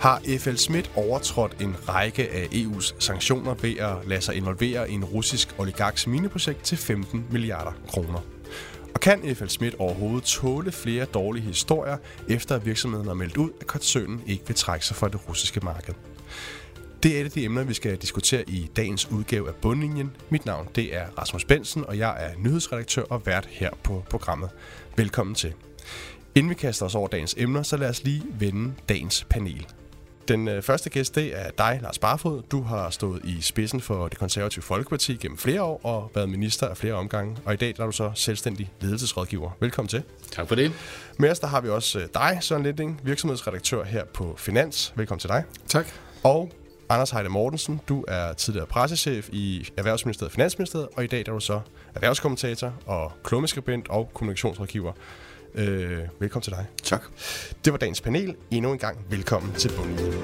Har FLSmidth overtrådt en række af EU's sanktioner ved at lade sig involvere i en russisk oligarks mineprojekt til 15 milliarder kroner? Og kan FLSmidth overhovedet tåle flere dårlige historier, efter at virksomheden har meldt ud, at koncernen ikke vil trække sig fra det russiske marked? Det er et af de emner, vi skal diskutere i dagens udgave af Bundlinjen. Mit navn det er Rasmus Bensen, og jeg er nyhedsredaktør og vært her på programmet. Velkommen til. Inden vi kaster os over dagens emner, så lad os lige vende dagens panel. Den første gæst, det er dig, Lars Barfoed. Du har stået i spidsen for Det Konservative Folkeparti gennem flere år og været minister af flere omgange. Og i dag der er du så selvstændig ledelsesrådgiver. Velkommen til. Tak for det. Med os der har vi også dig, Søren Linding, virksomhedsredaktør her på Finans. Velkommen til dig. Tak. Og Anders Heide Mortensen, du er tidligere pressechef i Erhvervsministeriet og Finansministeriet, og i dag der er du så erhvervskommentator og klummeskribent og kommunikationsrådgiver. Velkommen til dig. Tak. Det var dagens panel. Endnu en gang velkommen til Bundlinjen.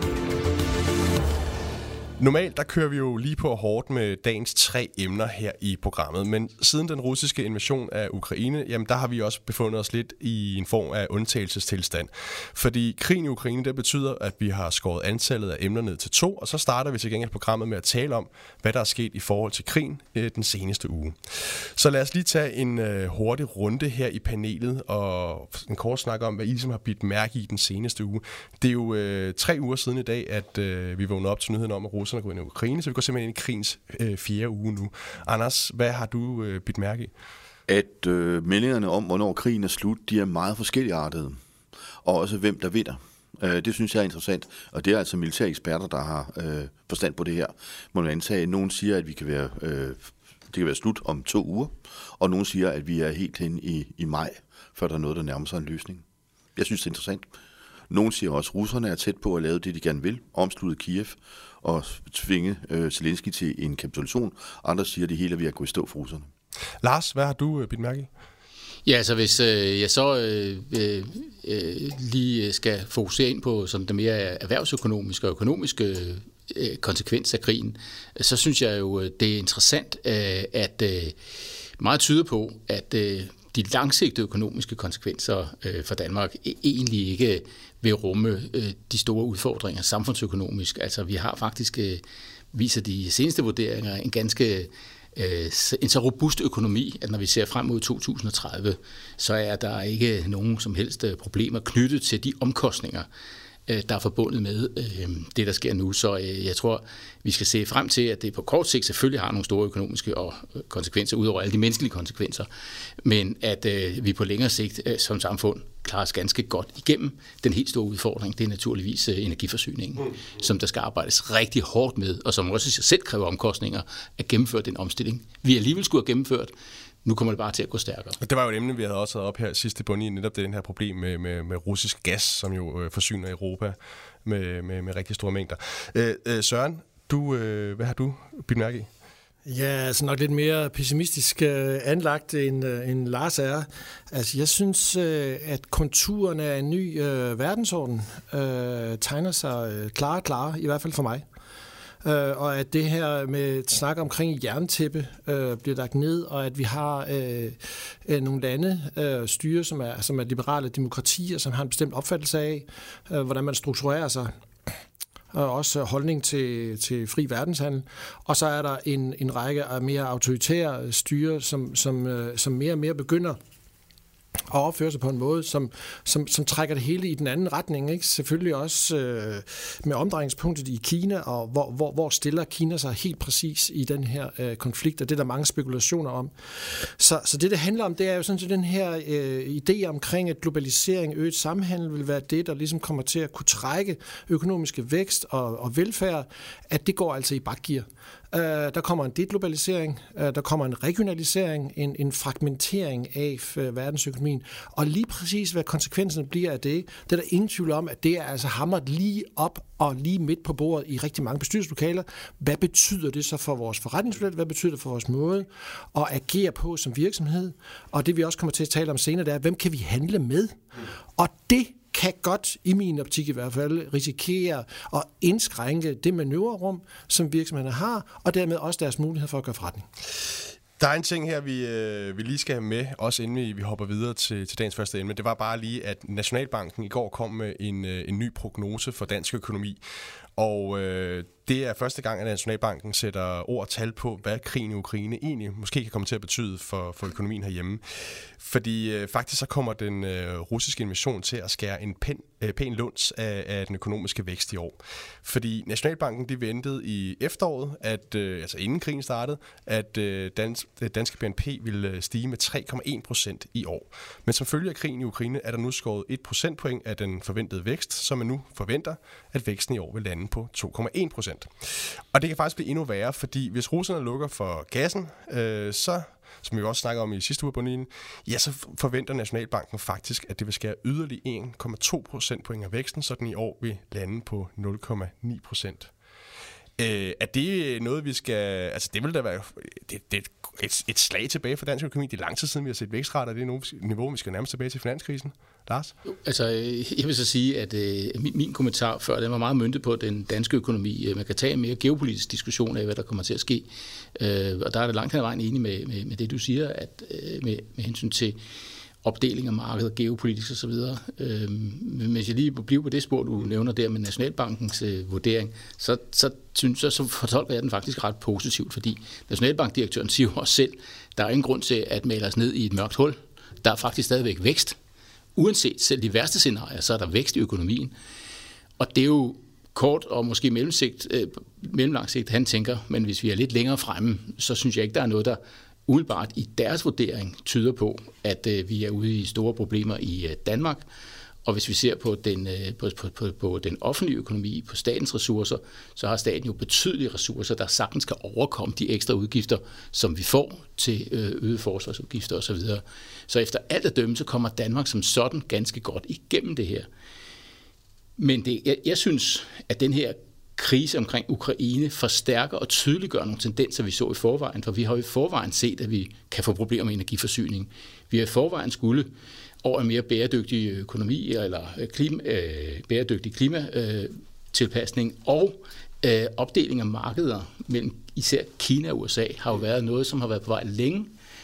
Normalt der kører vi jo lige på hårdt med dagens 3 emner her i programmet, men siden den russiske invasion af Ukraine, jamen der har vi også befundet os lidt i en form af undtagelsestilstand. Fordi krigen i Ukraine, det betyder, at vi har skåret antallet af emner ned til 2, og så starter vi til gengæld programmet med at tale om, hvad der er sket i forhold til krigen den seneste uge. Så lad os lige tage en hurtig runde her i panelet, og en kort snak om, hvad I ligesom har bidt mærke i den seneste uge. Det er jo 3 uger siden i dag, at vi vågnede op til nyheden om, at russerne går ind i Ukraine, så vi går simpelthen ind i krigens 4. uge nu. Anders, hvad har du bidt mærke i? At meldingerne om, hvornår krigen er slut, de er meget forskelligartede. Og også hvem der vinder. Det synes jeg er interessant, og det er altså militære eksperter, der har forstand på det her. Må man antage, at nogen siger, at det kan være slut om 2 uger, og nogen siger, at vi er helt hen i maj, før der er noget, der nærmer sig en løsning. Jeg synes, det er interessant. Nogen siger også, at russerne er tæt på at lave det, de gerne vil, omslutte Kiev og tvinge Zelensky til en kapitulation. Andre siger, at det hele er ved at gå i stå for russerne. Lars, hvad har du bidt mærke i? Ja, altså hvis jeg så lige skal fokusere ind på sådan det mere erhvervsøkonomiske og økonomiske konsekvens af krigen, så synes jeg jo, det er interessant, at meget tyder på, at de langsigtede økonomiske konsekvenser for Danmark egentlig ikke vil rumme de store udfordringer samfundsøkonomisk. Altså vi har faktisk, viser de seneste vurderinger, en så robust økonomi, at når vi ser frem mod 2030, så er der ikke nogen som helst problemer knyttet til de omkostninger, der er forbundet med det, der sker nu. Så jeg tror, vi skal se frem til, at det på kort sigt selvfølgelig har nogle store økonomiske konsekvenser, udover alle de menneskelige konsekvenser, men at vi på længere sigt som samfund klarer os ganske godt igennem. Den helt store udfordring, det er naturligvis energiforsyningen, som der skal arbejdes rigtig hårdt med, og som også selv kræver omkostninger at gennemføre den omstilling. Vi alligevel skulle have gennemført. Nu kommer det bare til at gå stærkere. Det var jo et emne, vi havde også op her sidste Bundlinjen, netop det her problem med russisk gas, som jo forsyner Europa med rigtig store mængder. Søren, hvad har du bidt mærke i? Ja, altså nok lidt mere pessimistisk anlagt end Lars er. Altså jeg synes, at konturerne af en ny verdensorden tegner sig klare, i hvert fald for mig. Og at det her med snak omkring jerntæppe bliver lagt ned, og at vi har nogle lande styre, som er liberale demokratier, som har en bestemt opfattelse af, hvordan man strukturerer sig, og også holdning til fri verdenshandel. Og så er der en række af mere autoritære styre, som mere og mere begynder at opføre sig på en måde, som trækker det hele i den anden retning. Ikke? Selvfølgelig også med omdrejningspunktet i Kina, og hvor stiller Kina sig helt præcis i den her konflikt, og det er der mange spekulationer om. Så det handler om, det er jo sådan set den her idé omkring, at globalisering, øget samhandel vil være det, der ligesom kommer til at kunne trække økonomiske vækst og velfærd, at det går altså i bakgear. Der kommer en deglobalisering, der kommer en regionalisering, en fragmentering af verdensøkonomien, og lige præcis hvad konsekvenserne bliver af det er der ingen tvivl om, at det er altså hamret lige op og lige midt på bordet i rigtig mange bestyrelseslokaler. Hvad betyder det så for vores forretningsmodel? Hvad betyder det for vores måde at agere på som virksomhed? Og det vi også kommer til at tale om senere, det er, hvem kan vi handle med? Og det kan godt, i min optik i hvert fald, risikere at indskrænke det manøvrerum, som virksomhederne har, og dermed også deres mulighed for at gøre forretning. Der er en ting her, vi lige skal have med, også inden vi hopper videre til dagens første emne. Det var bare lige, at Nationalbanken i går kom med en ny prognose for dansk økonomi. Og det er første gang, at Nationalbanken sætter ord og tal på, hvad krigen i Ukraine egentlig måske kan komme til at betyde for økonomien herhjemme. Fordi faktisk så kommer den russiske invasion til at skære en pæn luns af den økonomiske vækst i år. Fordi Nationalbanken de ventede i efteråret, at, altså inden krigen startede, at danske BNP ville stige med 3,1% i år. Men som følge af krigen i Ukraine er der nu skåret 1 procentpoint af den forventede vækst, så man nu forventer, at væksten i år vil lande på 2,1%. Og det kan faktisk blive endnu værre, fordi hvis russerne lukker for gassen, så, som vi også snakkede om i sidste uge på Nien, ja, så forventer Nationalbanken faktisk, at det vil skære yderligere 1,2 procentpoint af væksten, så den i år vil lande på 0,9%. Er det noget, vi skal... Altså, det vil da være et slag tilbage for dansk økonomi. Det er lang tid siden, vi har set vækstrater. Det er niveau, vi skal nærmest tilbage til finanskrisen. Lars? Altså, jeg vil så sige, at min kommentar før, den var meget møntet på den danske økonomi. Man kan tage en mere geopolitisk diskussion af, hvad der kommer til at ske. Og der er det langt hen ad vejen enig med det, du siger, at med hensyn til opdeling af markedet, geopolitisk osv. Men hvis jeg lige bliver på det spor, du nævner der med Nationalbankens vurdering, så fortolker jeg den faktisk ret positivt, fordi Nationalbankdirektøren siger jo også selv, der er ingen grund til at male os ned i et mørkt hul. Der er faktisk stadigvæk vækst. Uanset selv de værste scenarier, så er der vækst i økonomien. Og det er jo kort og måske mellemlang sigt, han tænker, men hvis vi er lidt længere fremme, så synes jeg ikke, der er noget, der umiddelbart i deres vurdering tyder på, at vi er ude i store problemer i Danmark. Og hvis vi ser på den offentlige økonomi, på statens ressourcer, så har staten jo betydelige ressourcer, der sagtens skal overkomme de ekstra udgifter, som vi får til øgede forsvarsudgifter osv. Så efter alt at dømme, så kommer Danmark som sådan ganske godt igennem det her. Men jeg synes, at den her krise omkring Ukraine forstærker og tydeliggør nogle tendenser, vi så i forvejen, for vi har jo i forvejen set, at vi kan få problemer med energiforsyning. Vi har i forvejen skulle over en mere bæredygtig økonomi eller bæredygtig klimatilpasning og opdeling af markeder mellem især Kina og USA har jo været noget, som har været på vej længe.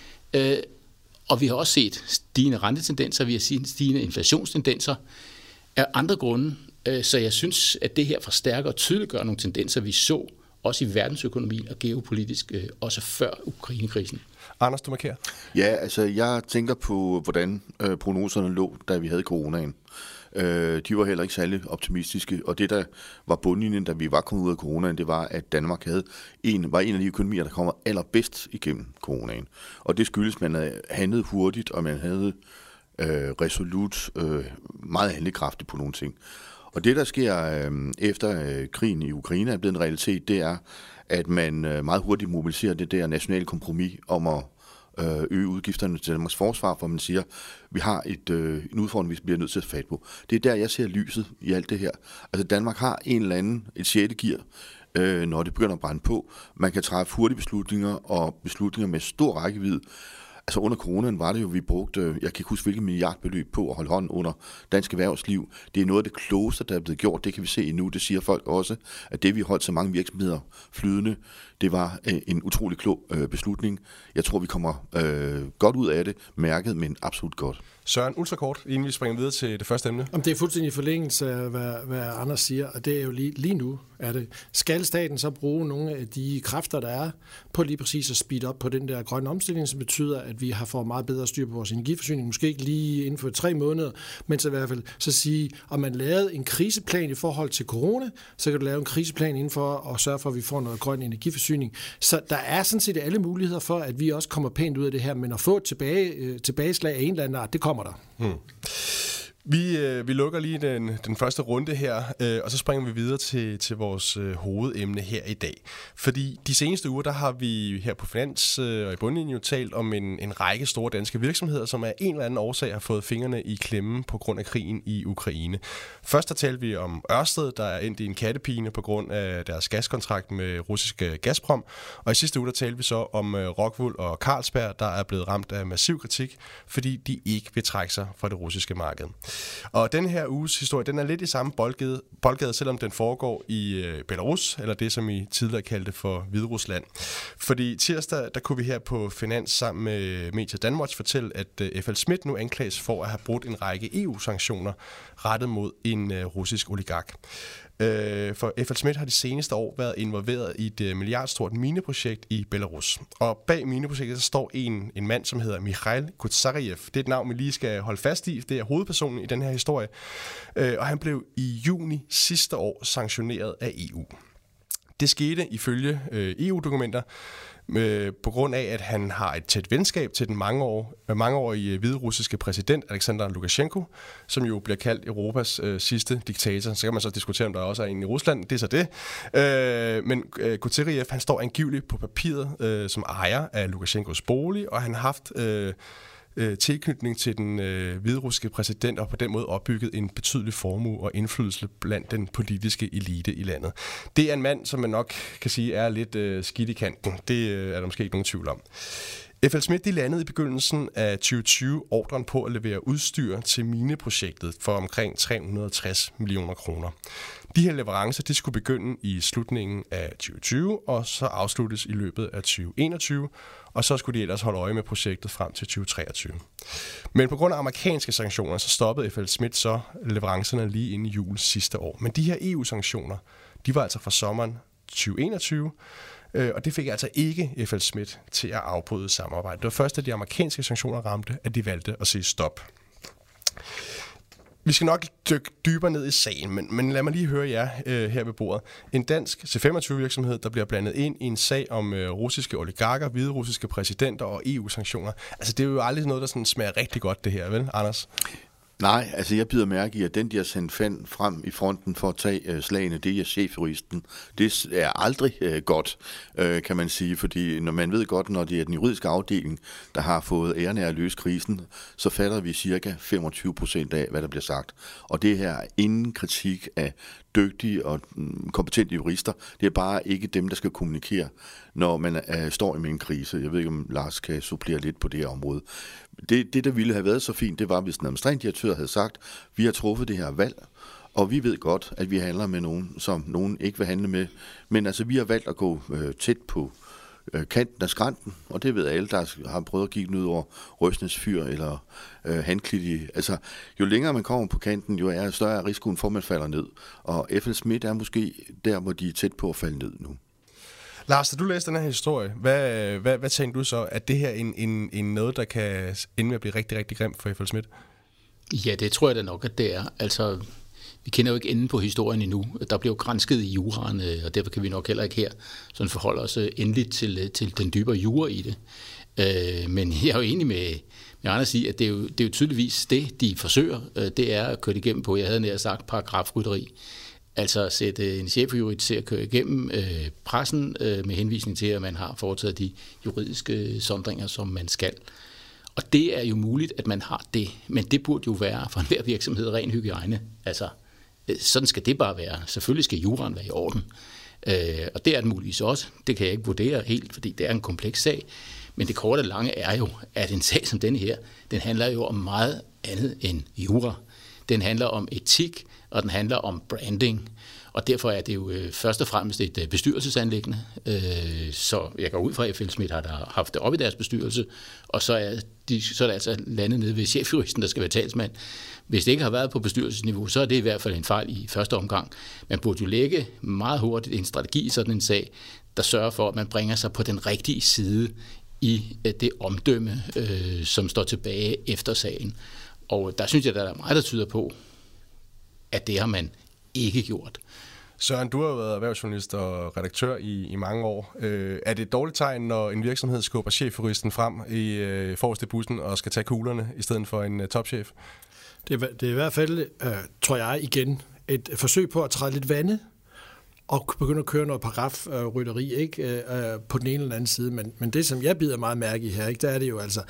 Og vi har også set stigende rentetendenser, vi har set stigende inflationstendenser af andre grunde. Så jeg synes, at det her forstærker og tydeliggør nogle tendenser, vi så også i verdensøkonomien og geopolitisk, også før Ukraine-krisen. Anders, du markerer. Ja, altså jeg tænker på, hvordan prognoserne lå, da vi havde coronaen. De var heller ikke særlig optimistiske, og det, der var bundlinjen, da vi var kommet ud af coronaen, det var, at Danmark var en af de økonomier, der kommer allerbedst igennem coronaen. Og det skyldes, at man handlede hurtigt, og man havde resolut, meget handlekraftigt på nogle ting. Og det, der sker efter krigen i Ukraine er blevet en realitet, det er, at man meget hurtigt mobiliserer det der nationale kompromis om at øge udgifterne til Danmarks forsvar, for man siger, vi har en udfordring, vi bliver nødt til at fat på. Det er der, jeg ser lyset i alt det her. Altså Danmark har en eller anden, et 6. gear, når det begynder at brænde på. Man kan træffe hurtige beslutninger, og beslutninger med stor rækkevidde. Altså under coronaen var det jo, vi brugte, jeg kan ikke huske hvilket milliardbeløb på at holde hånden under dansk erhvervsliv. Det er noget af det klogeste, der er blevet gjort. Det kan vi se nu. Det siger folk også, at det vi holdt så mange virksomheder flydende, det var en utrolig klog beslutning. Jeg tror, vi kommer godt ud af det, mærket, men absolut godt. Søren, ultrakort, inden vi springer videre til det første emne. Det er fuldstændig i forlængelse af, hvad Anders siger, og det er jo lige nu. Skal staten så bruge nogle af de kræfter, der er, på lige præcis at speede op på den der grønne omstilling, som betyder, at vi har fået meget bedre styr på vores energiforsyning, måske ikke lige inden for 3 måneder, men så i hvert fald så sige, om man lavede en kriseplan i forhold til corona, så kan du lave en kriseplan inden for at sørge for, at vi får noget grøn energiforsyning. Så der er sådan set alle muligheder for, at vi også kommer pænt ud af det her, men at få et tilbageslag af en eller anden art, det kommer der. Vi lukker lige den første runde her, og så springer vi videre til vores hovedemne her i dag. Fordi de seneste uger, der har vi her på Finans og i Bundlinjen jo talt om en række store danske virksomheder, som af en eller anden årsag har fået fingrene i klemme på grund af krigen i Ukraine. Først der talte vi om Ørsted, der er endt i en kattepine på grund af deres gaskontrakt med russisk Gazprom. Og i sidste uge, der talte vi så om Rockwool og Carlsberg, der er blevet ramt af massiv kritik, fordi de ikke vil trække sig fra det russiske marked. Og den her uges historie, den er lidt i samme boldgade, selvom den foregår i Belarus, eller det, som I tidligere kaldte for Hviderusland. Fordi tirsdag, der kunne vi her på Finans sammen med Media Danwatch fortælle, at FLSmidth nu anklages for at have brudt en række EU-sanktioner rettet mod en russisk oligark. For FLSmidth har de seneste år været involveret i et milliardstort mineprojekt i Belarus. Og bag mineprojektet står en mand, som hedder Mikhail Kutsarev. Det er et navn, vi lige skal holde fast i. Det er hovedpersonen i den her historie. Og han blev i juni sidste år sanktioneret af EU. Det skete ifølge EU-dokumenter på grund af, at han har et tæt venskab til den mangeårige hviderussiske præsident Alexander Lukashenko, som jo bliver kaldt Europas sidste diktator. Så kan man så diskutere, om der også er en i Rusland. Det er så det. Men Kutsarev, han står angiveligt på papiret som ejer af Lukashenkos bolig, og han har haft tilknytning til den hviderussiske præsident og på den måde opbygget en betydelig formue og indflydelse blandt den politiske elite i landet. Det er en mand, som man nok kan sige er lidt skidt i kanten. Det er der måske ikke nogen tvivl om. FLSmidth landede i begyndelsen af 2020 ordren på at levere udstyr til mineprojektet for omkring 360 millioner kroner. De her leverancer de skulle begynde i slutningen af 2020 og så afsluttes i løbet af 2021, og så skulle de ellers holde øje med projektet frem til 2023. Men på grund af amerikanske sanktioner, så stoppede FLSmidth så leverancerne lige inden jul sidste år. Men de her EU-sanktioner, de var altså fra sommeren 2021, og det fik altså ikke FLSmidth til at afbryde samarbejdet. Det var først, da de amerikanske sanktioner ramte, at de valgte at sige stop. Vi skal nok dykke dybere ned i sagen, men lad mig lige høre jer her ved bordet. En dansk C25-virksomhed, der bliver blandet ind i en sag om russiske oligarker, hviderussiske præsidenter og EU-sanktioner. Altså, det er jo aldrig noget, der sådan smager rigtig godt, det her, vel, Anders? Nej, altså jeg bider mærke i, at den, de har sendt frem i fronten for at tage slagene, det er chefjuristen. Det er aldrig godt, kan man sige, fordi når man ved godt, når det er den juridiske afdeling, der har fået æren af at løse krisen, så fatter vi cirka 25% af, hvad der bliver sagt. Og det her er ingen kritik af dygtige og kompetente jurister. Det er bare ikke dem, der skal kommunikere, når man står i en krise. Jeg ved ikke, om Lars kan supplere lidt på det her område. Det, der ville have været så fint, det var, hvis en administrerende direktør havde sagt, vi har truffet det her valg, og vi ved godt, at vi handler med nogen, som nogen ikke vil handle med. Men altså, vi har valgt at gå tæt på kanten af skrænten, og det ved alle, der har prøvet at kigge ud over Røsnes fyr eller Handklittige. Altså, jo længere man kommer på kanten, jo er større risikoen for, at man falder ned. Og FLSmidth er måske der, hvor de er tæt på at falde ned nu. Lars, da du læste den her historie, hvad tænkte du så, at det her en noget, der kan ende med at blive rigtig, rigtig grimt for FLSmidth? Ja, det tror jeg da nok, at det er. Altså, vi kender jo ikke enden på historien endnu. Der bliver jo gransket i juraen, og derfor kan vi nok heller ikke her sådan forholde os endeligt til den dybere jura i det. Men jeg er jo enig med Anders i, at det er jo tydeligvis det, de forsøger. Det er at køre det igennem på, jeg havde nær sagt, paragrafrytteri. Altså sætte en chefjurist til at køre igennem pressen med henvisning til, at man har foretaget de juridiske sondringer, som man skal. Og det er jo muligt, at man har det, men det burde jo være for enhver virksomhed ren hygiejne. Altså, sådan skal det bare være. Selvfølgelig skal juraen være i orden. Og det er den muligvis også. Det kan jeg ikke vurdere helt, fordi det er en kompleks sag. Men det korte og lange er jo, at en sag som denne her, den handler jo om meget andet end jura. Den handler om etik, og den handler om branding. Og derfor er det jo først og fremmest et bestyrelsesanliggende. Så jeg går ud fra, at FLSmidth har haft det op i deres bestyrelse, og så er det altså landet nede ved chefjuristen, der skal være talsmand. Hvis det ikke har været på bestyrelsesniveau, så er det i hvert fald en fejl i første omgang. Man burde jo lægge meget hurtigt en strategi i sådan en sag, der sørger for, at man bringer sig på den rigtige side i det omdømme, som står tilbage efter sagen. Og der synes jeg, der er meget, der tyder på, at det har man ikke gjort. Søren, du har jo været erhvervsjournalist og redaktør i mange år. Er det et dårligt tegn, når en virksomhed skubber chefjuristen frem i forreste bussen og skal tage kuglerne i stedet for en topchef? Det er i hvert fald, tror jeg igen, et forsøg på at træde lidt vande og begynde at køre noget paragrafrytteri, ikke, på den ene eller anden side. Men det, som jeg bider meget mærke i her, ikke, der er det jo altså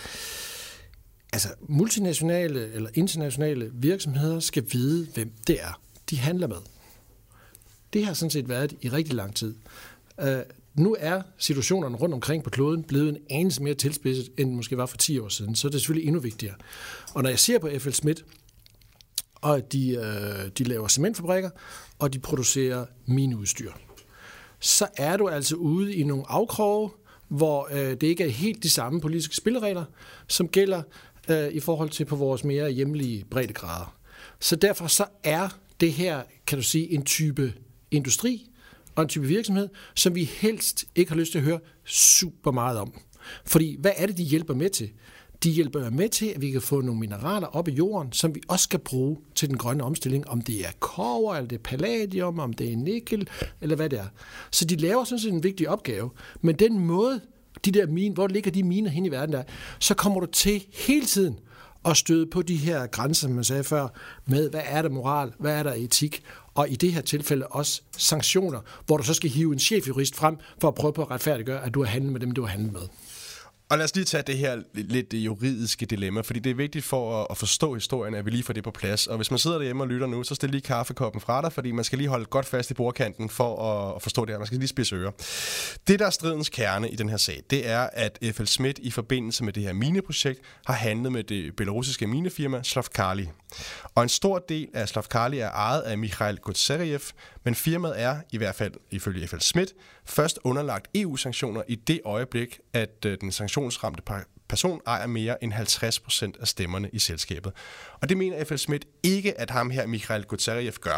multinationale eller internationale virksomheder skal vide, hvem det er, de handler med. Det har sådan set været i rigtig lang tid. Nu er situationerne rundt omkring på kloden blevet en anelse mere tilspidset, end måske var for 10 år siden, så er det selvfølgelig endnu vigtigere. Og når jeg ser på FLSmidth, og de laver cementfabrikker, og de producerer mineudstyr. Så er du altså ude i nogle afkroge, hvor det ikke er helt de samme politiske spilleregler, som gælder i forhold til på vores mere hjemlige breddegrader. Så derfor så er det her, kan du sige, en type industri og en type virksomhed, som vi helst ikke har lyst til at høre super meget om. Fordi hvad er det, de hjælper med til? De hjælper med til, at vi kan få nogle mineraler op i jorden, som vi også skal bruge til den grønne omstilling, om det er kobber, eller det er palladium, om det er nikkel, eller hvad det er. Så de laver sådan set en vigtig opgave, men den måde, de der miner, hvor ligger de miner hen i verden der, så kommer du til hele tiden at støde på de her grænser, som man sagde før, med hvad er der moral, hvad er der etik, og i det her tilfælde også sanktioner, hvor du så skal hive en chefjurist frem for at prøve på at retfærdiggøre, at du har handlet med dem, du har handlet med. Og lad os lige tage det her lidt juridiske dilemma, fordi det er vigtigt for at forstå historien, at vi lige får det på plads. Og hvis man sidder derhjemme og lytter nu, så stil lige kaffekoppen fra dig, fordi man skal lige holde godt fast i bordkanten for at forstå det her. Man skal lige spidse ører. Det, der er stridens kerne i den her sag, det er, at FL Smith i forbindelse med det her mineprojekt har handlet med det belarusiske minefirma Slavkali. Og en stor del af Slavkali er ejet af Mikhail Gutseriev, men firmaet er, i hvert fald ifølge FL Smith, først underlagt EU-sanktioner i det øjeblik, at den sanktionsramte person ejer mere end 50% af stemmerne i selskabet. Og det mener FL Smith ikke, at ham her, Mikhail Gutseriev, gør.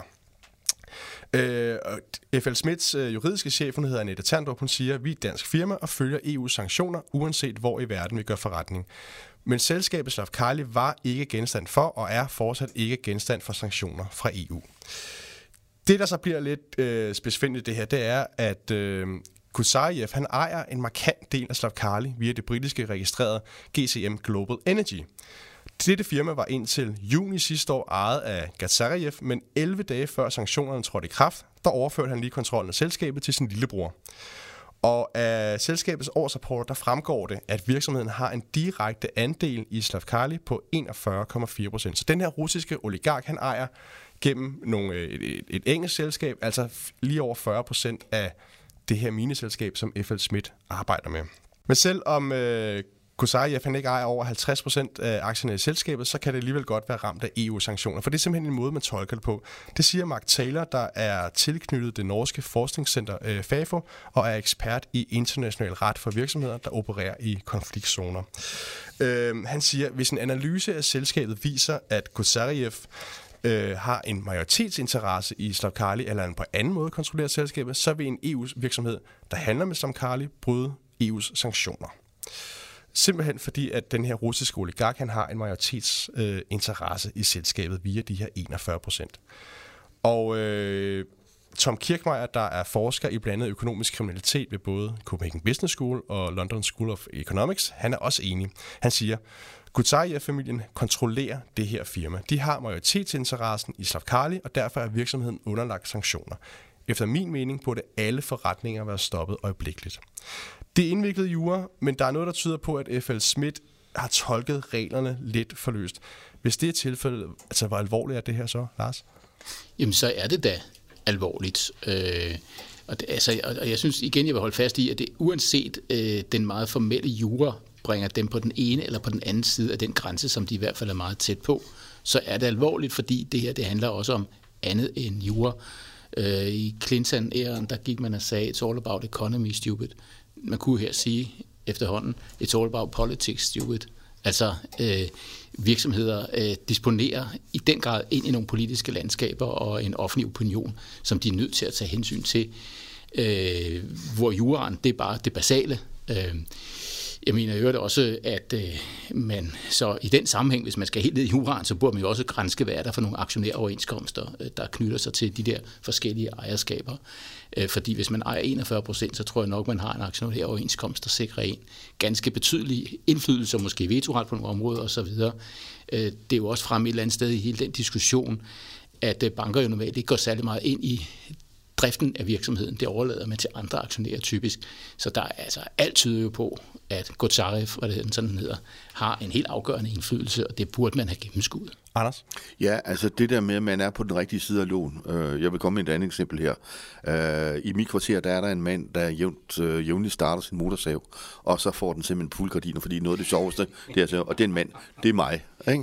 FL Smiths juridiske chef, hun hedder Annette Terndrup, hun siger, at vi er et dansk firma og følger EU-sanktioner, uanset hvor i verden vi gør forretning. Men selskabet Slavkali var ikke genstand for, og er fortsat ikke genstand for sanktioner fra EU. Det, der så bliver lidt spidsfindigt det her, det er, at Gutseriev, han ejer en markant del af Slavkali via det britiske registrerede GCM Global Energy. Dette firma var indtil juni sidste år ejet af Gutseriev, men 11 dage før sanktionerne trådte i kraft, der overførte han lige kontrollen af selskabet til sin lillebror. Og af selskabets årsrapport, der fremgår det, at virksomheden har en direkte andel i Slavkali på 41,4%. Så den her russiske oligark, han ejer gennem et engelsk selskab, altså lige over 40% af det her mineselskab, som FL Smith arbejder med. Men selvom Gutseriev han ikke ejer over 50% af aktierne i selskabet, så kan det alligevel godt være ramt af EU-sanktioner, for det er simpelthen en måde, man tolker det på. Det siger Mark Taylor, der er tilknyttet det norske forskningscenter FAFO og er ekspert i international ret for virksomheder, der opererer i konfliktzoner. Han siger, hvis en analyse af selskabet viser, at Gutseriev har en majoritetsinteresse i Slavkali eller en på anden måde kontrollerer selskabet, så vil en EU-virksomhed, der handler med Slavkali, bryde EU's sanktioner. Simpelthen fordi, at den her russiske oligark, han har en majoritetsinteresse i selskabet via de her 41%. Og Tom Kirkmeier, der er forsker i blandet økonomisk kriminalitet ved både Copenhagen Business School og London School of Economics, han er også enig. Han siger, Gutseriev-familien kontrollerer det her firma. De har majoritetsinteressen i Slavkali, og derfor er virksomheden underlagt sanktioner. Efter min mening burde alle forretninger være stoppet øjeblikkeligt. Det er indviklet jura, men der er noget, der tyder på, at FL Smith har tolket reglerne lidt for løst. Hvis det er tilfældet, altså hvor alvorligt er det her så, Lars? Jamen, så er det da alvorligt. Og jeg synes igen, jeg vil holde fast i, at det uanset den meget formelle jura bringer dem på den ene eller på den anden side af den grænse, som de i hvert fald er meget tæt på, så er det alvorligt, fordi det her det handler også om andet end jura. I Clinton-æren, der gik man og sagde, it's all about economy, stupid. Man kunne her sige efterhånden, it's all about politics, stupid. Altså virksomheder disponerer i den grad ind i nogle politiske landskaber og en offentlig opinion, som de er nødt til at tage hensyn til, hvor juraen, det er bare det basale. Jeg mener i øvrigt også, at man så i den sammenhæng, hvis man skal helt ned i juraen, så burde man jo også granske, hvad er der for nogle aktionæroverenskomster, der knytter sig til de der forskellige ejerskaber. Fordi hvis man ejer 41%, så tror jeg nok, man har en aktionæroverenskomst, der sikrer en ganske betydelig indflydelse, og måske vetoret på nogle områder osv. Det er jo også frem et eller andet sted i hele den diskussion, at banker jo normalt ikke går særlig meget ind i driften af virksomheden, det overlader man til andre aktionærer typisk. Så der er altså alt tyder jo på, at Gutseriev, sådan hedder, har en helt afgørende indflydelse, og det burde man have gennemskuet. Anders? Ja, altså det der med, at man er på den rigtige side af loven. Jeg vil komme med et andet eksempel her. I mit kvarter, der er der en mand, der jævnligt starter sin motorsav, og så får den simpelthen fuldgardiner, fordi noget af det sjoveste, det er, og det er en mand, det er mig. Ikke?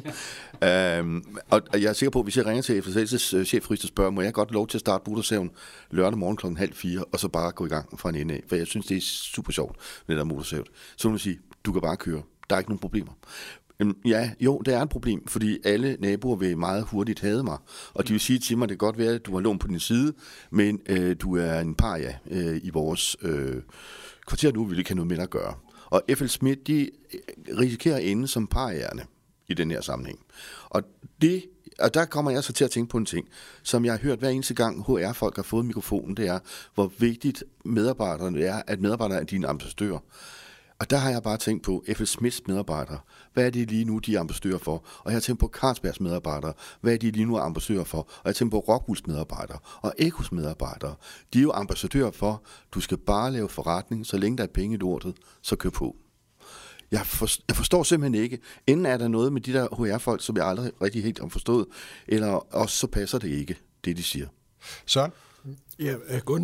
Og jeg er sikker på, at hvis jeg ringer til FSL's chefjurist og spørger, må jeg godt lov til at starte motorsaven lørdag morgen 3:30, og så bare gå i gang fra en ende af, for jeg synes, det er super sjovt, det der motorsavet. Så vil man sige, du kan bare køre. Der er ikke nogen problemer. Ja, jo, det er et problem, fordi alle naboer vil meget hurtigt hade mig. Og de vil sige til mig, det kan godt være, at du har lån på din side, men du er en paria i vores kvarter nu, vil ikke have noget med at gøre. Og FLSmidth, de risikerer at ende som parierne i den her sammenhæng. Og der kommer jeg så til at tænke på en ting, som jeg har hørt hver eneste gang HR-folk har fået mikrofonen, det er, hvor vigtigt medarbejderne er, at medarbejderne er dine ambassadører. Og der har jeg bare tænkt på FLSmidths medarbejdere. Hvad er det lige nu, de er ambassadører for? Og jeg har tænkt på Carlsbergs medarbejdere. Hvad er de lige nu ambassadører for? Og jeg har tænkt på Rockwools medarbejdere og Ecos medarbejdere. De er jo ambassadører for, du skal bare lave forretning, så længe der er penge i lortet, så kør på. Jeg forstår simpelthen ikke. Enten er der noget med de der HR-folk, som jeg aldrig rigtig helt har forstået, eller også så passer det ikke, det de siger. Søren? Ja,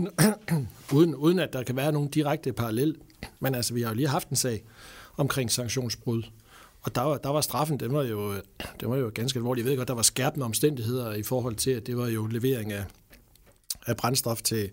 uden at der kan være nogen direkte parallel. Men altså, vi har jo lige haft en sag omkring sanktionsbrud. Og der var straffen, det var jo ganske alvorligt. Jeg ved godt, der var skærpende omstændigheder i forhold til, at det var jo levering af brændstof til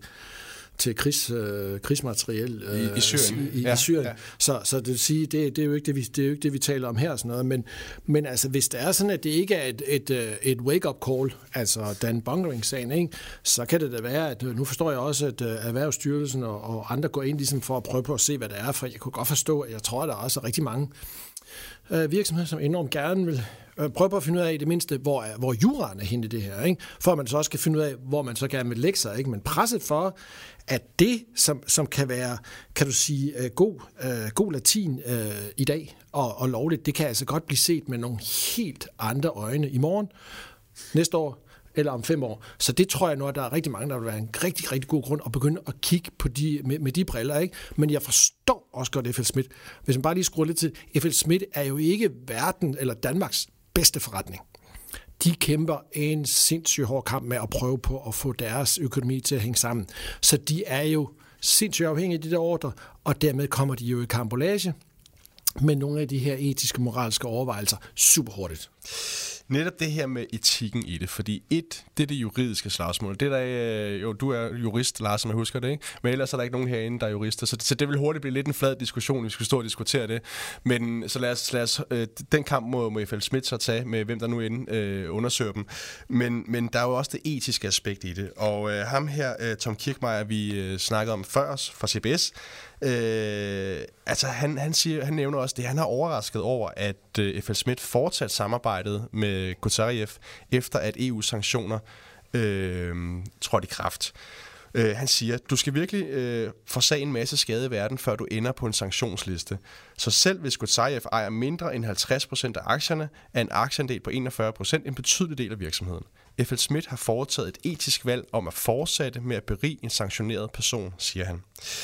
krigsmateriel i Syrien. I Syrien. Ja. Så det vil sige, det er jo ikke det, vi taler om her. Sådan noget. Men altså, hvis det er sådan, at det ikke er et wake-up call, altså Dan Bunkering-sagen, ikke, så kan det da være, at nu forstår jeg også, at Erhvervsstyrelsen og andre går ind ligesom for at prøve på at se, hvad det er. For jeg kunne godt forstå, at jeg tror, at der er også rigtig mange virksomheder, som enormt gerne vil prøve på at finde ud af i det mindste, hvor juraen er henne i det her, ikke? For at man så også kan finde ud af, hvor man så gerne vil lægge sig, ikke? Men presset for, at det, som kan være, kan du sige, god latin i dag og lovligt, det kan altså godt blive set med nogle helt andre øjne i morgen, næste år, eller om 5 år. Så det tror jeg nu, at der er rigtig mange, der vil være en rigtig, rigtig god grund at begynde at kigge på med de briller, ikke? Men jeg forstår også godt FLSmidth. Hvis man bare lige skruer lidt til, FLSmidth er jo ikke verden eller Danmarks bedste forretning. De kæmper en sindssygt hård kamp med at prøve på at få deres økonomi til at hænge sammen. Så de er jo sindssygt afhængige af de der ordre, og dermed kommer de jo i karambolage med nogle af de her etiske, moralske overvejelser super hurtigt. Netop det her med etikken i det, fordi det er det juridiske slagsmål. Det der, du er jurist, Lars, som jeg husker det, ikke? Men ellers er der ikke nogen herinde, der er jurister, så det vil hurtigt blive lidt en flad diskussion, hvis vi skal stå og diskutere det. Men så lad os den kamp må FLSmidth så tage med, hvem der nu undersøger dem. Men der er jo også det etiske aspekt i det, og ham her, Tom Kirkmeier, vi snakkede om før os fra CBS, altså han nævner også det, han har overrasket over, at FLSmidth fortsat samarbejdet med Gutierrez efter at EU-sanktioner trådte i kraft. Han siger, du skal virkelig forårsage en masse skade i verden, før du ender på en sanktionsliste. Så selv hvis Gutierrez ejer mindre end 50% af aktierne, er en aktieandel på 41% en betydelig del af virksomheden. FLSmidth har foretaget et etisk valg om at fortsætte med at berige en sanktioneret person, siger han.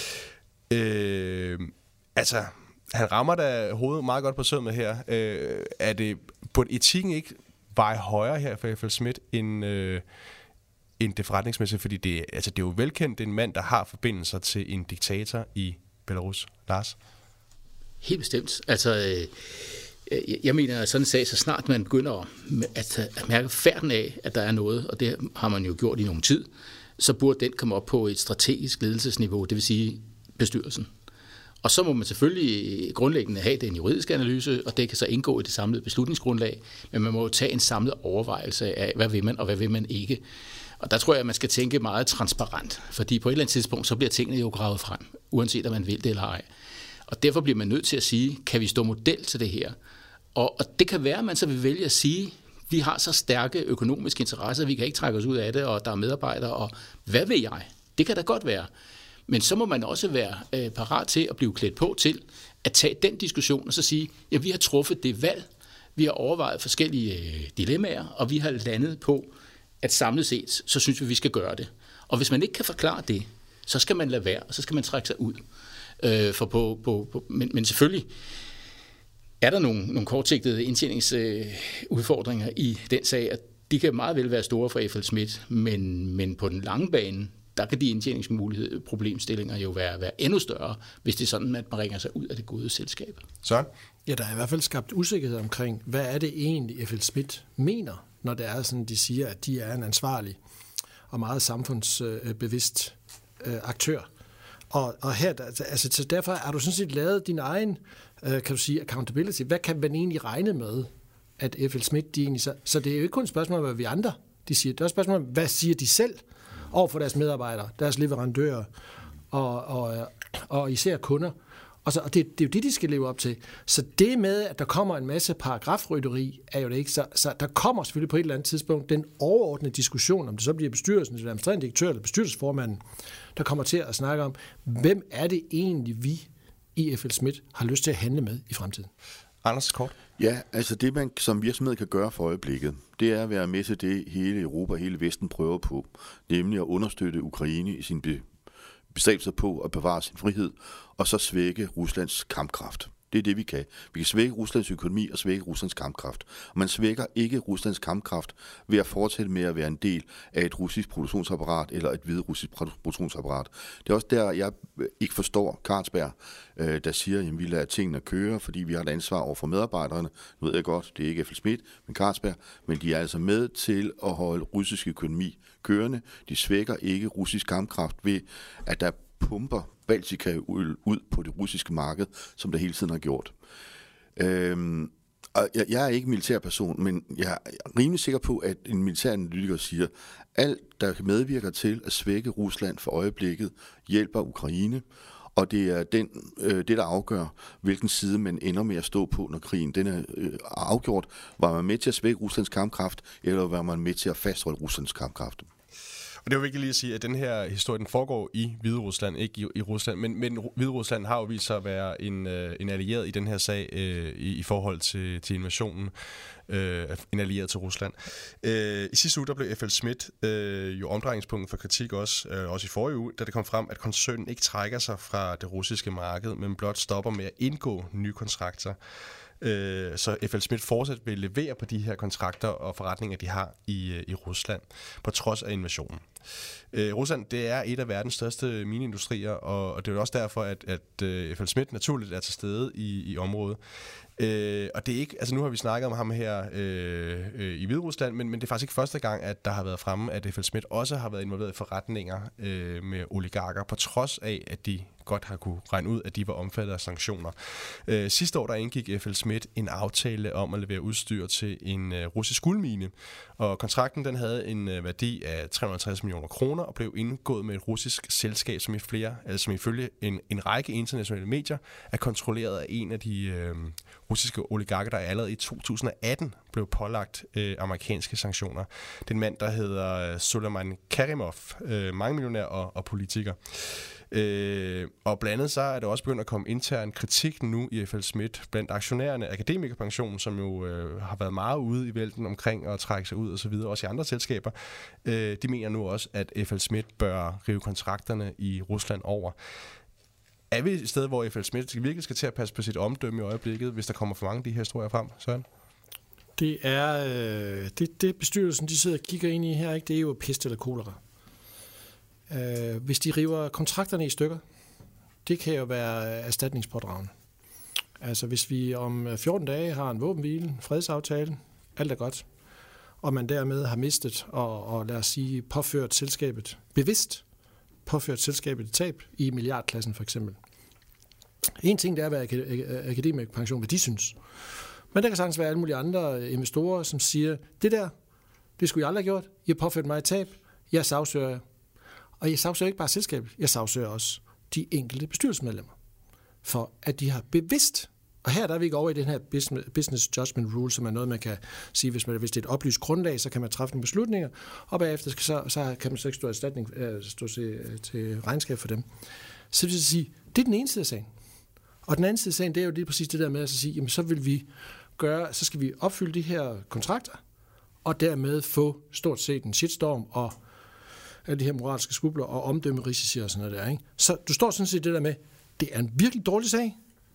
Altså, han rammer da hovedet meget godt på sømmet her. Er det på etikken ikke veje højere her for FLSmidth end det forretningsmæssige? Fordi det er jo velkendt, det er en mand, der har forbindelser til en diktator i Belarus. Lars? Helt bestemt. Altså, jeg mener, at sådan en sag, så snart man begynder at mærke færden af, at der er noget, og det har man jo gjort i nogen tid, så burde den komme op på et strategisk ledelsesniveau, det vil sige bestyrelsen. Og så må man selvfølgelig grundlæggende have den juridiske analyse, og det kan så indgå i det samlede beslutningsgrundlag, men man må jo tage en samlet overvejelse af, hvad vil man, og hvad vil man ikke. Og der tror jeg, at man skal tænke meget transparent, fordi på et eller andet tidspunkt, så bliver tingene jo gravet frem, uanset om man vil det eller ej. Og derfor bliver man nødt til at sige, kan vi stå model til det her? Og det kan være, at man så vil vælge at sige, vi har så stærke økonomiske interesser, vi kan ikke trække os ud af det, og der er medarbejdere, og hvad vil jeg? Det kan da godt være. Men så må man også være parat til at blive klædt på til at tage den diskussion og så sige, ja, vi har truffet det valg, vi har overvejet forskellige dilemmaer, og vi har landet på, at samlet set, så synes vi skal gøre det. Og hvis man ikke kan forklare det, så skal man lade være, og så skal man trække sig ud. Men selvfølgelig er der nogle kortsigtede indtjeningsudfordringer i den sag, at de kan meget vel være store for FLSmidth, men på den lange bane, der kan de indtjeningsproblemstillinger jo være endnu større, hvis det er sådan, at man ringer sig ud af det gode selskab. Søren? Ja, der er i hvert fald skabt usikkerhed omkring, hvad er det egentlig, FLSmidth mener, når det er sådan, de siger, at de er en ansvarlig og meget samfundsbevidst aktør. Og her, altså, så derfor har du sådan set lavet din egen, kan du sige, accountability. Hvad kan man egentlig regne med, at FLSmidth, de egentlig så det er jo ikke kun et spørgsmål om, hvad vi andre, de siger. Det er også et spørgsmål om, hvad siger de selv over for deres medarbejdere, deres leverandører og især kunder. Og det er jo det, de skal leve op til. Så det med, at der kommer en masse paragrafrytteri, er jo det ikke. Så der kommer selvfølgelig på et eller andet tidspunkt den overordnede diskussion, om det så bliver bestyrelsen, eller administrerende direktør, eller bestyrelsesformanden, der kommer til at snakke om, hvem er det egentlig, vi i FLSmidth har lyst til at handle med i fremtiden. Anders, kort? Ja, altså det man som virksomhed kan gøre for øjeblikket, det er at være med til det, hele Europa og hele Vesten prøver på, nemlig at understøtte Ukraine i sin bestræbelser på at bevare sin frihed, og så svække Ruslands kampkraft. Det er det, vi kan. Vi kan svække Ruslands økonomi og svække Ruslands kampkraft. Og man svækker ikke Ruslands kampkraft ved at fortsætte med at være en del af et russisk produktionsapparat eller et hviderussisk produktionsapparat. Det er også der, jeg ikke forstår Carlsberg, der siger, at vi lader tingene køre, fordi vi har et ansvar over for medarbejderne. Nu ved jeg godt, det er ikke FLSmidth, men Carlsberg, men de er altså med til at holde russisk økonomi kørende. De svækker ikke russisk kampkraft ved, at der pumper Baltika ud på det russiske marked, som der hele tiden har gjort. Og jeg er ikke militærperson, men jeg er rimelig sikker på, at en militæranalytiker siger, alt, der medvirker til at svække Rusland for øjeblikket, hjælper Ukraine, og det er det, der afgør, hvilken side man ender med at stå på, når krigen den er afgjort. Var man med til at svække Ruslands kampkraft, eller var man med til at fastholde Ruslands kampkraft? Og det er jo vigtigt lige at sige, at den her historie, den foregår i Hviderusland, ikke i Rusland, men Hviderusland har jo vist sig at være en allieret i den her sag i forhold til invasionen, en allieret til Rusland. I sidste uge, der blev FLSmidth jo omdrejningspunktet for kritik også i forrige uge, da det kom frem, at koncernen ikke trækker sig fra det russiske marked, men blot stopper med at indgå nye kontrakter. Så FLSmidth fortsat vil levere på de her kontrakter og forretninger, de har i Rusland, på trods af invasionen. Rusland, det er et af verdens største mineindustrier, og det er jo også derfor, at FLSmidth naturligt er til stede i området. Og det er ikke, altså nu har vi snakket om ham her i Hviderusland, men det er faktisk ikke første gang, at der har været fremme, at FLSmidth også har været involveret i forretninger med oligarker, på trods af, at de godt har kunne regne ud, at de var omfattet af sanktioner. Sidste år der indgik FLSmidth en aftale om at levere udstyr til en russisk guldmine, og kontrakten den havde en værdi af 350 millioner kroner og blev indgået med et russisk selskab, som ifølge en række internationale medier er kontrolleret af en af de russiske oligarker, der allerede i 2018 blev pålagt amerikanske sanktioner. Det er en mand, der hedder Soleiman Karimov, mangemillionær og politiker. Og blandt andet så er der også begyndt at komme intern kritik nu i FLSmidth blandt aktionærerne. Akademikerpensionen, som jo har været meget ude i vælten omkring at trække sig ud og så videre, også i andre selskaber, de mener nu også, at FLSmidth bør rive kontrakterne i Rusland over. Er vi et sted, hvor FLSmidth virkelig skal til at passe på sit omdømme i øjeblikket, hvis der kommer for mange af de her historier frem, Søren? Det er det bestyrelsen, de sidder og kigger ind i her, ikke? Det er jo pest eller kolera. Hvis de river kontrakterne i stykker, det kan jo være erstatningspådragende. Altså hvis vi om 14 dage har en våbenhvile, fredsaftale, alt er godt, og man dermed har mistet og lad os sige påført selskabet et tab i milliardklassen for eksempel. En ting det er, hvad akademikerpension, hvad de synes. Men der kan sagtens være alle mulige andre investorer, som siger, det skulle jeg aldrig have gjort, I har påført mig et tab, jeg sagsøger jer. Og jeg sagsøger ikke bare selskabet, jeg sagsøger også de enkelte bestyrelsesmedlemmer. For at de har bevidst, og her der er vi ikke over i den her business judgment rule, som er noget, man kan sige, hvis det er et oplyst grundlag, så kan man træffe nogle beslutninger, og bagefter så kan man så ikke stå til regnskab for dem. Så vil jeg sige, det er den ene side af sagen. Og den anden side af sagen, det er jo lige præcis det der med at sige, jamen så skal vi opfylde de her kontrakter, og dermed få stort set en shitstorm og af de her moralske skrubler og omdømmerisici og sådan noget der, ikke? Så du står sådan set det der med, det er en virkelig dårlig sag,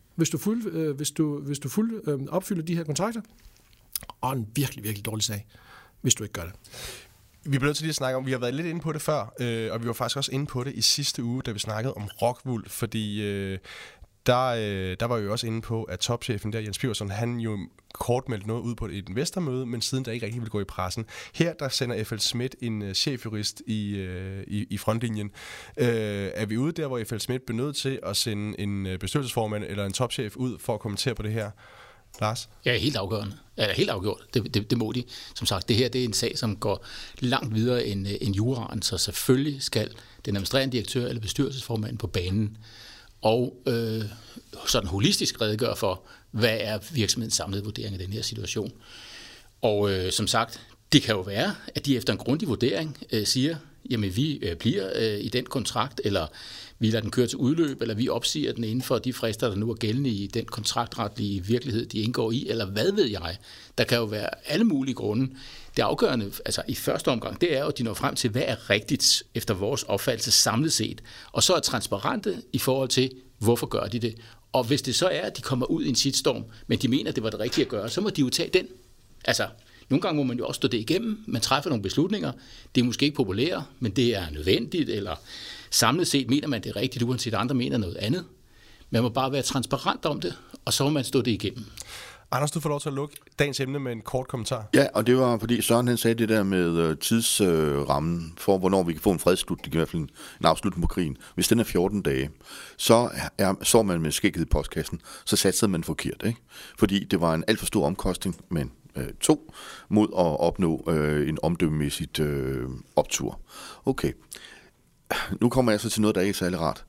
hvis du opfylder de her kontrakter. Og en virkelig, virkelig dårlig sag, hvis du ikke gør det. Vi bliver nødt til lige at snakke om, vi har været lidt inde på det før, og vi var faktisk også inde på det i sidste uge, da vi snakkede om Rockwool, fordi der var jo også inde på, at topchefen der, Jens Birgersson, han jo kort meldte noget ud på et investormøde, men siden der ikke rigtig ville gå i pressen. Her der sender FL Schmidt en chefjurist i frontlinjen. Er vi ude der, hvor FL Schmidt bliver nødt til at sende en bestyrelsesformand eller en topchef ud for at kommentere på det her? Lars? Ja, helt afgørende. Ja, helt afgjort. Det må de. Som sagt, det her det er en sag, som går langt videre end juraen, så selvfølgelig skal den administrerende direktør eller bestyrelsesformanden på banen og sådan holistisk redegøre for, hvad er virksomhedens samlede vurdering af den her situation. Og som sagt, det kan jo være, at de efter en grundig vurdering siger, jamen vi bliver i den kontrakt, eller vi lader den køre til udløb, eller vi opsiger den inden for de frister, der nu er gældende i den kontraktretlige virkelighed, de indgår i, eller hvad ved jeg. Der kan jo være alle mulige grunde. Det afgørende, altså i første omgang, det er jo, at de når frem til, hvad er rigtigt efter vores opfattelse samlet set, og så er transparente i forhold til, hvorfor gør de det. Og hvis det så er, at de kommer ud i en shitstorm, men de mener, at det var det rigtige at gøre, så må de jo tage den. Altså, nogle gange må man jo også stå det igennem. Man træffer nogle beslutninger. Det er måske ikke populære, men det er nødvendigt, eller samlet set mener man det er rigtigt, uanset andre mener noget andet. Man må bare være transparent om det, og så må man stå det igennem. Anders, du får lov til at lukke dagens emne med en kort kommentar. Ja, og det var fordi Søren han sagde det der med tidsrammen for, hvornår vi kan få en fredsslutning, i hvert fald en afslutning på krigen. Hvis den er 14 dage, så man med skægget i postkassen, så satsede man forkert, ikke? Fordi det var en alt for stor omkostning, men 2 mod at opnå en omdømmemæssigt optur. Okay, nu kommer jeg så til noget, der ikke er særlig rart.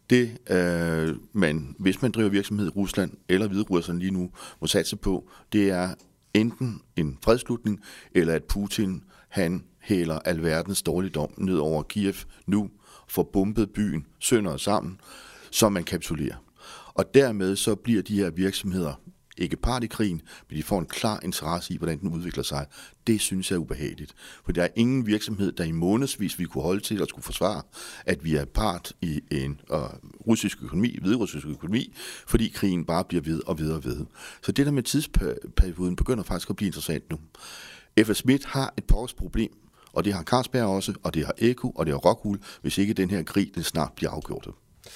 Hvis man driver virksomhed i Rusland eller Hviderusland lige nu, må satse på, det er enten en fredsslutning, eller at Putin, han hælder alverdens dårligdom ned over Kiev nu, får bombet byen sønder og sammen, så man kapitulerer. Og dermed så bliver de her virksomheder ikke part i krigen, men de får en klar interesse i, hvordan den udvikler sig. Det synes jeg er ubehageligt. For der er ingen virksomhed, der i månedsvis vi kunne holde til at skulle forsvare, at vi er part i en russisk økonomi, hviderussisk økonomi, fordi krigen bare bliver ved og ved og ved. Så det der med tidsperioden begynder faktisk at blive interessant nu. FL Schmidt har et problem, og det har Carlsberg også, og det har Eko, og det har Rockwool, hvis ikke den her krig den snart bliver afgjort.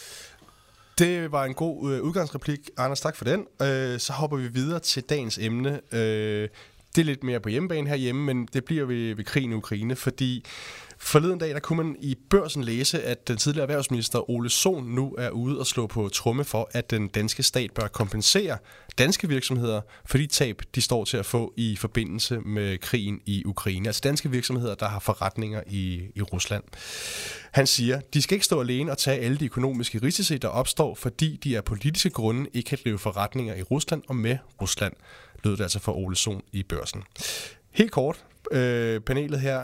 Det var en god udgangsreplik. Anders, tak for den. Så hopper vi videre til dagens emne. Det er lidt mere på hjemmebane herhjemme, men det bliver ved krigen i Ukraine, fordi forleden dag der kunne man i Børsen læse, at den tidligere erhvervsminister Ole Sohn nu er ude og slå på tromme for, at den danske stat bør kompensere danske virksomheder for de tab, de står til at få i forbindelse med krigen i Ukraine. Altså danske virksomheder, der har forretninger i Rusland. Han siger, de skal ikke stå alene og tage alle de økonomiske risici, der opstår, fordi de af politiske grunde ikke kan drive forretninger i Rusland og med Rusland, lød det altså for Ole Sohn i Børsen. Helt kort, panelet her.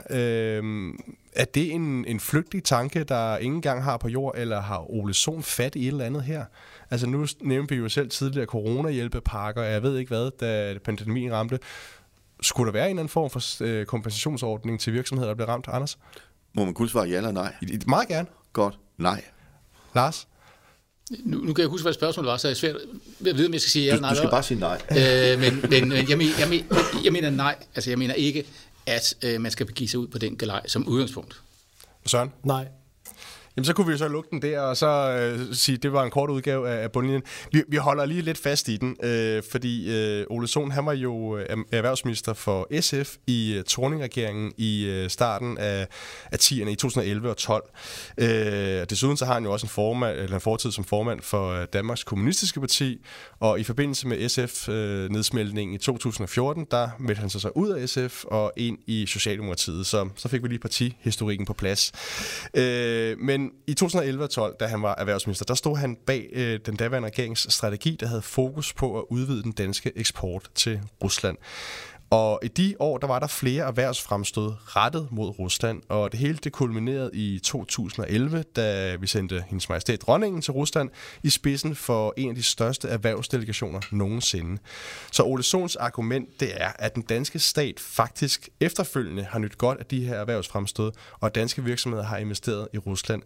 Er det en flygtig tanke, der ingen gang har på jord, eller har Ole Sohn fat i et eller andet her? Altså nu nævnte vi jo selv tidligere corona-hjælpepakker, og jeg ved ikke hvad, da pandemien ramte. Skulle der være en eller anden form for kompensationsordning til virksomheder, der bliver ramt, Anders? Må man kun svare ja eller nej? Meget gerne. Godt. Nej. Lars? Nu kan jeg huske, hvad spørgsmålet var, så er det svært at vide, om jeg skal sige ja eller nej. Du skal bare sige nej. Men jeg mener nej. Altså, jeg mener ikke, at man skal begive sig ud på den galej som udgangspunkt. Søren? Nej. Jamen, så kunne vi jo så lukke den der, og så sige, det var en kort udgave af bundlinjen. Vi holder lige lidt fast i den, fordi Ole Sohn, han var jo erhvervsminister for SF i Thorning-regeringen i starten af 10'erne i 2011 og 12. Desuden så har han jo også en fortid som formand for Danmarks Kommunistiske Parti, og i forbindelse med SF-nedsmeltningen i 2014, der meldte han sig så ud af SF og ind i Socialdemokratiet, så fik vi lige partihistorikken på plads. Men i 2011 og 12, da han var erhvervsminister, der stod han bag den daværende regerings strategi, der havde fokus på at udvide den danske eksport til Rusland. Og i de år, der var der flere erhvervsfremstød rettet mod Rusland, og det hele det kulminerede i 2011, da vi sendte hendes majestæt dronningen til Rusland i spidsen for en af de største erhvervsdelegationer nogensinde. Så Ole Sohns argument, det er, at den danske stat faktisk efterfølgende har nydt godt af de her erhvervsfremstød, og danske virksomheder har investeret i Rusland.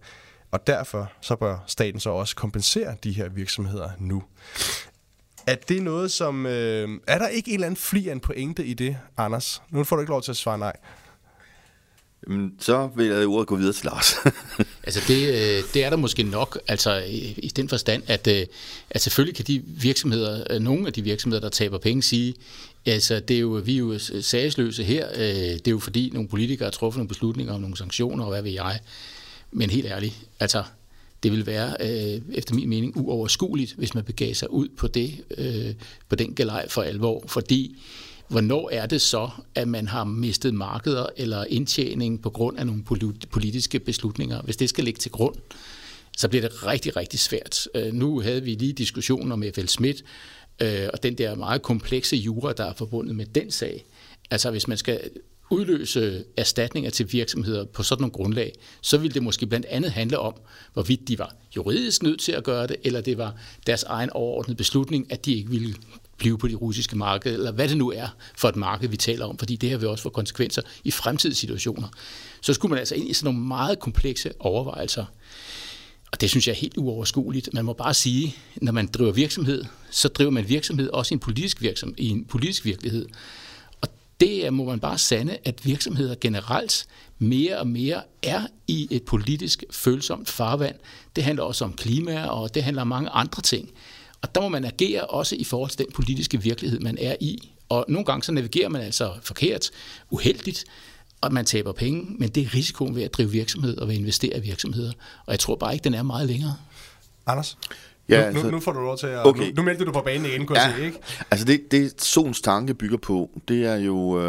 og derfor så bør staten så også kompensere de her virksomheder nu. Er det noget som... er der ikke en eller anden fli af en pointe i det, Anders? Nu får du ikke lov til at svare nej. Så vil jeg ordet gå videre til Lars. Altså det er der måske nok, altså i den forstand, at selvfølgelig kan de virksomheder, nogle af de virksomheder, der taber penge, sige, altså vi er jo sagsløse her, det er jo fordi nogle politikere har truffet nogle beslutninger om nogle sanktioner, og hvad ved jeg. Men helt ærligt, altså det vil være, efter min mening, uoverskueligt, hvis man begav sig ud på den galej for alvor, fordi hvornår er det så, at man har mistet markeder eller indtjening på grund af nogle politiske beslutninger? Hvis det skal ligge til grund, så bliver det rigtig, rigtig svært. Nu havde vi lige diskussionen om FL Schmidt, og den der meget komplekse jura, der er forbundet med den sag. Altså hvis man skal udløse erstatninger til virksomheder på sådan nogle grundlag, så ville det måske blandt andet handle om, hvorvidt de var juridisk nødt til at gøre det, eller det var deres egen overordnede beslutning, at de ikke ville blive på de russiske marked, eller hvad det nu er for et marked, vi taler om, fordi det her vil også få konsekvenser i fremtidige situationer. Så skulle man altså ind i sådan nogle meget komplekse overvejelser. Og det synes jeg er helt uoverskueligt. Man må bare sige, når man driver virksomhed, så driver man virksomhed også i en politisk virkelighed. Og det må man bare sande, at virksomheder generelt mere og mere er i et politisk følsomt farvand. Det handler også om klima, og det handler om mange andre ting. Og der må man agere også i forhold til den politiske virkelighed, man er i. Og nogle gange så navigerer man altså forkert, uheldigt, og man taber penge, men det er risikoen ved at drive virksomhed og ved at investere i virksomheder. Og jeg tror bare ikke, den er meget længere. Anders? Ja, nu får du lov til at... Okay. Nu meldte du på banen igen, kunne jeg sige, ikke? Altså det Sons tanke bygger på, det er jo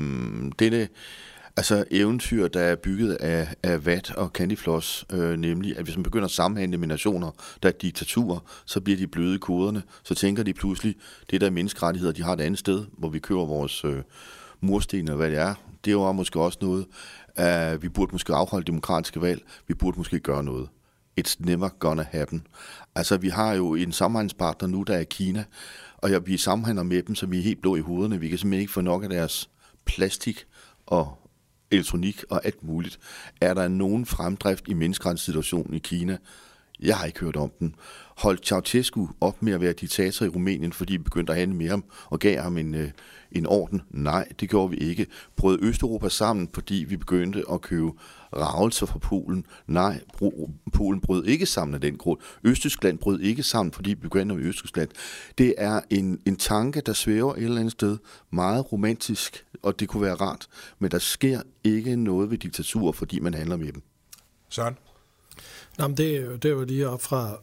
altså eventyr, der er bygget af vat og candyfloss, nemlig at hvis man begynder at sammenhandle med nationer, der er diktaturer, så bliver de bløde i koderne, så tænker de pludselig, det der er menneskerettigheder, de har et andet sted, hvor vi køber vores mursten og hvad det er. Det var måske også noget, vi burde måske afholde demokratiske valg, vi burde måske gøre noget. It's never gonna happen. Altså vi har jo en samhandelspartner nu, der er Kina, og vi samhandler med dem, så vi er helt blå i hovederne. Vi kan simpelthen ikke få nok af deres plastik og elektronik og alt muligt. Er der nogen fremdrift i menneskerettighedssituationen i Kina? Jeg har ikke hørt om den. Holdt Ceausescu op med at være diktator i Rumænien, fordi vi begyndte at handle med ham og gav ham en orden? Nej, det gjorde vi ikke. Brød Østeuropa sammen, fordi vi begyndte at købe ragelser fra Polen? Nej, Polen brød ikke sammen af den grund. Østtyskland brød ikke sammen, fordi vi begyndte med Østtyskland. Det er en tanke, der svæver et eller andet sted, meget romantisk, og det kunne være rart, men der sker ikke noget ved diktaturer, fordi man handler med dem. Søren? Nå, men det er jo lige op fra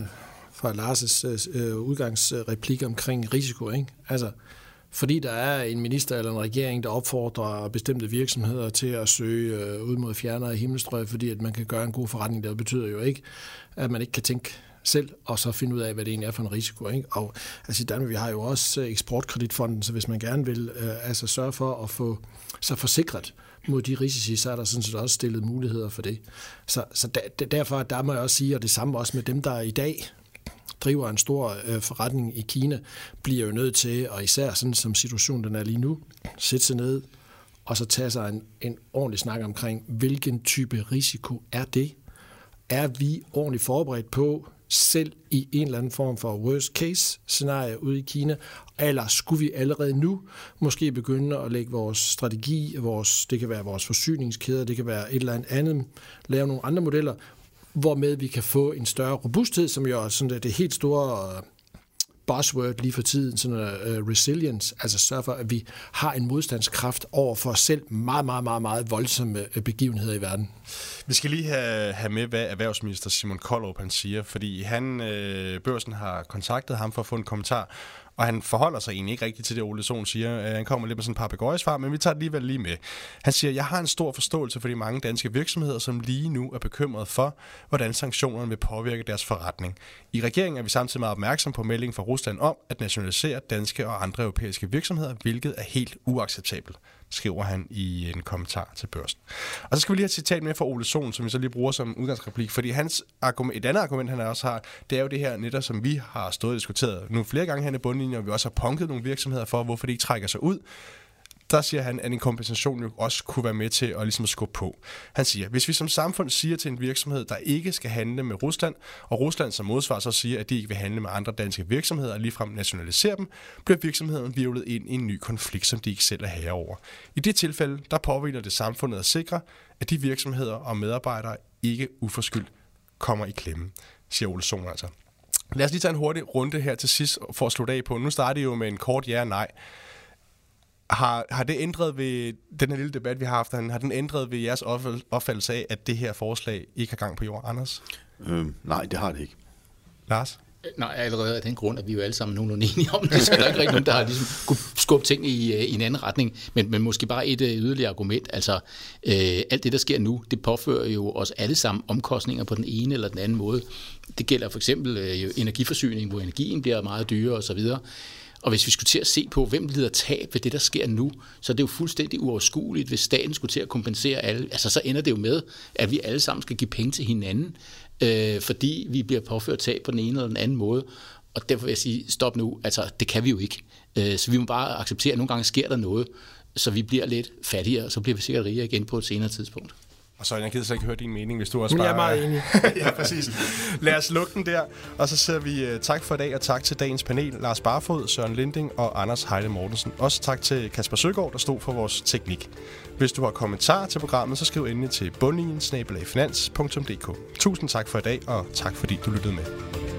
Lars' udgangsreplik omkring risiko, ikke? Altså, fordi der er en minister eller en regering, der opfordrer bestemte virksomheder til at søge ud mod fjernere himmelstrøg, fordi at man kan gøre en god forretning, der betyder jo ikke, at man ikke kan tænke selv, og så finde ud af, hvad det egentlig er for en risiko, ikke? Og altså i Danmark, vi har jo også Eksportkreditfonden, så hvis man gerne vil sørge for at få sig forsikret mod de risici, så er der sådan set også stillet muligheder for det. Så derfor, der må jeg også sige, og det samme også med dem, der i dag driver en stor forretning i Kina, bliver jo nødt til, og især sådan som situationen den er lige nu, sætte sig ned og så tage sig en ordentlig snak omkring, hvilken type risiko er det? Er vi ordentligt forberedt på, selv i en eller anden form for worst case scenarie ude i Kina, eller skulle vi allerede nu måske begynde at lægge vores strategi, det kan være vores forsyningskæder, det kan være et eller andet, lave nogle andre modeller, hvormed vi kan få en større robusthed, som jo er sådan det helt store buzzword lige for tiden, sådan resilience, altså sørge for, at vi har en modstandskraft over for os selv meget, meget, meget, meget voldsomme begivenheder i verden. Vi skal lige have med, hvad erhvervsminister Simon Kollerup han siger, fordi Børsen har kontaktet ham for at få en kommentar, og han forholder sig egentlig ikke rigtigt til det, Ole Sohn siger. Han kommer lidt med sådan et par papegøjesvar, men vi tager det alligevel lige med. Han siger, jeg har en stor forståelse for de mange danske virksomheder, som lige nu er bekymret for, hvordan sanktionerne vil påvirke deres forretning. I regeringen er vi samtidig meget opmærksom på meldingen fra Rusland om at nationalisere danske og andre europæiske virksomheder, hvilket er helt uacceptabelt, skriver han i en kommentar til Børsen. Og så skal vi lige have et citat med fra Ole Sohn, som vi så lige bruger som udgangsreplik, fordi et andet argument, han også har, det er jo det her netop, som vi har stået og diskuteret nu flere gange her i bundlinjen, og vi også har punket nogle virksomheder for, hvorfor de ikke trækker sig ud. der siger han, at en kompensation jo også kunne være med til at ligesom skubbe på. Han siger, hvis vi som samfund siger til en virksomhed, der ikke skal handle med Rusland, og Rusland som modsvar så siger, at de ikke vil handle med andre danske virksomheder og ligefrem nationalisere dem, bliver virksomheden hvirvlet ind i en ny konflikt, som de ikke selv er herre over. I det tilfælde, der påhviler det samfundet at sikre, at de virksomheder og medarbejdere ikke uforskyldt kommer i klemme, siger Ole Sohn altså. Lad os lige tage en hurtig runde her til sidst for at slutte af på. Nu starter det jo med en kort ja og nej. Har det ændret ved den her lille debat, vi har haft, har den ændret ved jeres opfattelse af, at det her forslag ikke har gang på jord, Anders? Nej, det har det ikke. Lars? Nej, allerede af den grund, at vi jo alle sammen nogenlunde enige om det, så der er ikke rigtig nogen, der har ligesom kunne skubbe ting i en anden retning, men måske bare et yderligere argument. Altså, alt det, der sker nu, det påfører jo os alle sammen omkostninger på den ene eller den anden måde. Det gælder for eksempel energiforsyning, hvor energien bliver meget dyrere osv. Og hvis vi skulle til at se på, hvem lider tab ved det, der sker nu, så er det jo fuldstændig uoverskueligt, hvis staten skulle til at kompensere alle. Altså, så ender det jo med, at vi alle sammen skal give penge til hinanden, fordi vi bliver påført tab på den ene eller den anden måde. Og derfor vil jeg sige, stop nu. Altså, det kan vi jo ikke. Så vi må bare acceptere, at nogle gange sker der noget, så vi bliver lidt fattigere, og så bliver vi sikkert rigere igen på et senere tidspunkt. Og så jeg gider så ikke høre din mening, hvis du også bare... Jeg er meget enig. Ja, præcis. Lad os lukke den der, og så siger vi tak for i dag, og tak til dagens panel, Lars Barfod, Søren Linding og Anders Heide Mortensen. Også tak til Kasper Søgaard, der stod for vores teknik. Hvis du har kommentarer til programmet, så skriv endelig til bundlinjen@finans.dk. Tusind tak for i dag, og tak fordi du lyttede med.